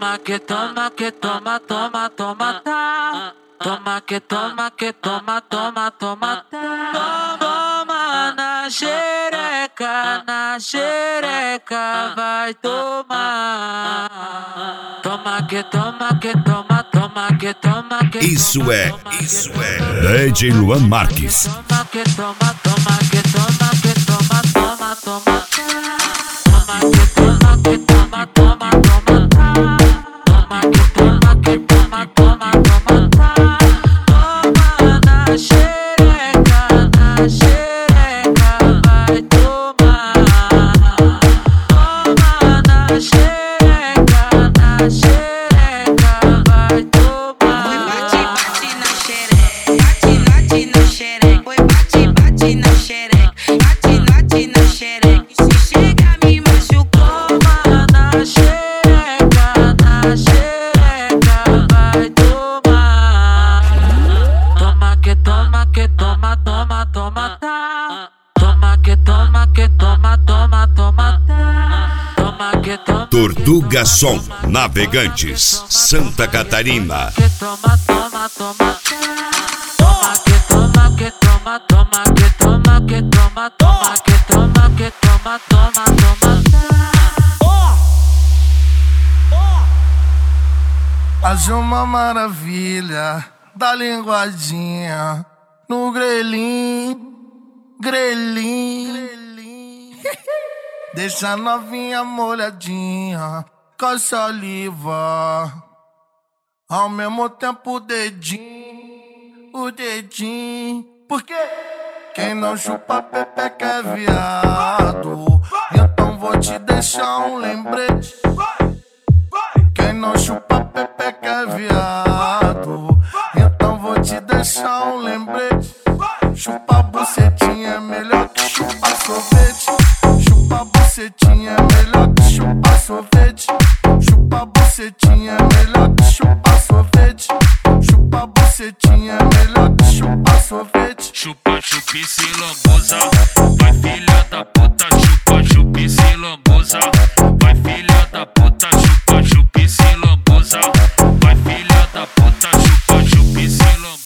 Toma que toma que toma, toma, toma, tá. Toma que toma que toma, toma, toma, tá. Toma na xereca, vai tomar. Toma que toma que toma, toma que toma que toma. Isso é DJ Luan Marques. Toma que toma, toma que toma que toma, toma, toma. Toma que toma que toma, toma, toma, tá. Toma que toma que toma, toma, toma, tá. Toma na xereca, vai tomar. Toma na xereca, vai tomar. Foi bate, bate na xereca, bate na xereca. Foi bate, bate na xereca, bate na xereca. Se chega me machucou. Toma na xereca, vai tomar. Toma que toma que toma, toma, toma, tá. Toma que toma que toma, toma, toma, tá. Toma que toma. Tortuga Som, Navegantes, Santa Catarina. Que toma, toma, toma. Toma que toma que toma, toma que toma que toma, toma que toma que toma, toma, toma. Faz uma maravilha da linguadinha no grelhinho, grelhinho. Deixa a novinha molhadinha com a saliva. Ao mesmo tempo o dedinho. Porque quem não chupa pepeca é viado. Então vou te deixar um lembrete. Quem não chupa pepeca é viado. Então vou te deixar um lembrete. Chupa bucetinha é melhor que chupa sorvete. Chupa bucetinha é melhor que chupa sorvete. Chupa bucetinha é melhor que chupa sorvete. Chupa bucetinha é melhor que chupa sorvete. Chupa, chupa e se lambuza. Vai filha da puta, chupa, chupa e se lambuza.